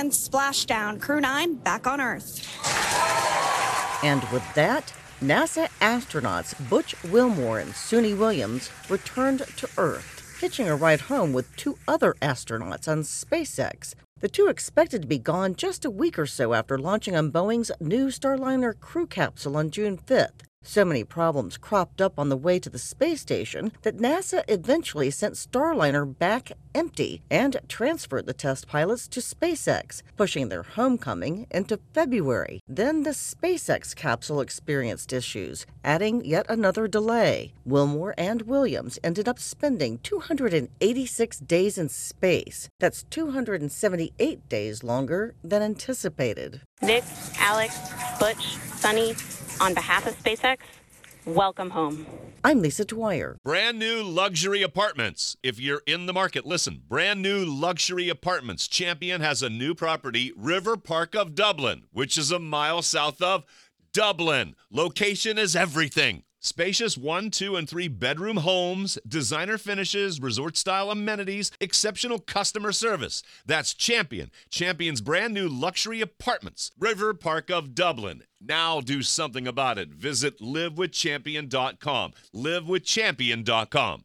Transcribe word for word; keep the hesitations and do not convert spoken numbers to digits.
and splashdown. Crew nine back on Earth. And with that, NASA astronauts Butch Wilmore and Suni Williams returned to Earth, hitching a ride home with two other astronauts on SpaceX. The two expected to be gone just a week or so after launching on Boeing's new Starliner crew capsule on June fifth. So many problems cropped up on the way to the space station that NASA eventually sent Starliner back empty and transferred the test pilots to SpaceX, pushing their homecoming into February. Then the SpaceX capsule experienced issues, adding yet another delay. Wilmore and Williams ended up spending two hundred eighty-six days in space. That's two hundred seventy-eight days longer than anticipated. Nick, Alex, Butch, Sunny, on behalf of SpaceX, welcome home. I'm Lisa Dwyer. Brand new luxury apartments. If you're in the market, listen. Brand new luxury apartments. Champion has a new property, River Park of Dublin, which is a mile south of Dublin. Location is everything. Spacious one, two, and three bedroom homes, designer finishes, resort-style amenities, exceptional customer service. That's Champion. Champion's brand new luxury apartments. River Park of Dublin. Now do something about it. Visit live with champion dot com. live with champion dot com.